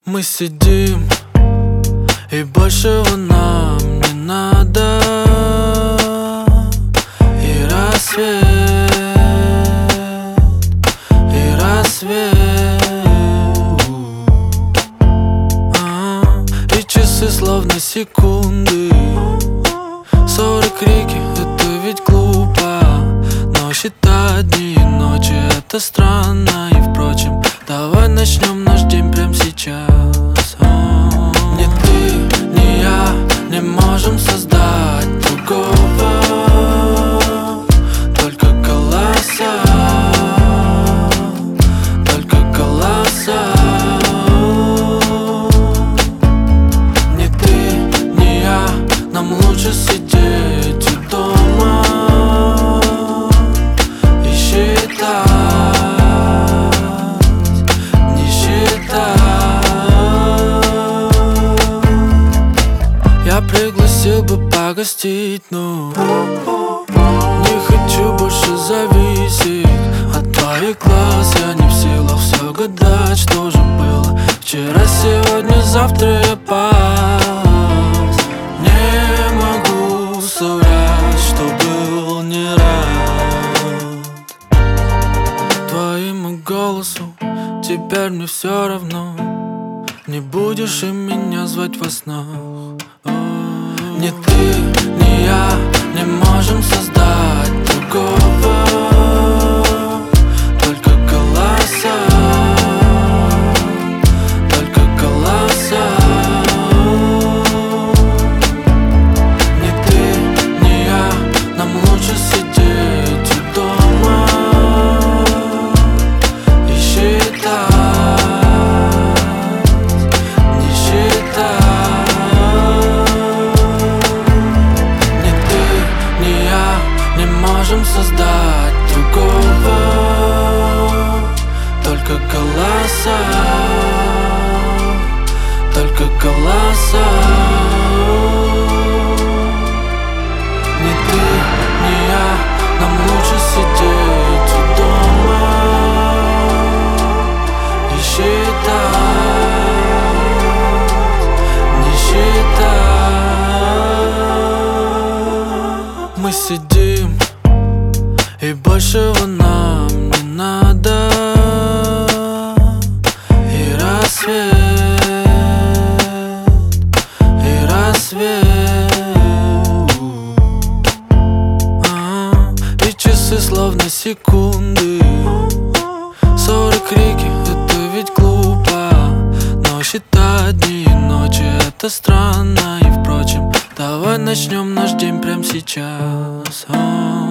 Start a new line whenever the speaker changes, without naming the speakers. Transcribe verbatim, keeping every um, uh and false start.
Мы сидим, и большего нам не надо. И рассвет, и рассвет, а, и часы словно секунды. Ссоры, крики, это ведь глупо, но считать дни и ночи — это странно. И впрочем, давай начнем наш день прямо сейчас. Ни ты, ни я не можем создать другого, только голоса, только голоса. Ни ты, ни я, нам лучше сидеть у дома и считать, не считать. Я пригласил бы погостить, но не хочу больше зависеть от твоих глаз. Я не в силах все гадать, что же было вчера, сегодня, завтра я пас. Не могу соврать, что был не рад твоему голосу. Теперь мне все равно, не будешь и меня звать во снах. Ни ты, ни я не можем создать другого, только голоса, только голоса. Ни ты, ни я, нам лучше сидеть у дома и считать, не считать. Можем создать другого, только голоса, только голоса. Ни ты, ни я, нам лучше сидеть у дома и считать, не считать. Мы сидим, и большего нам не надо. И рассвет, и рассвет, а, и часы словно секунды. Ссоры, крики, это ведь глупо, но считать дни и ночи — это странно. И впрочем, давай начнем наш день прямо сейчас.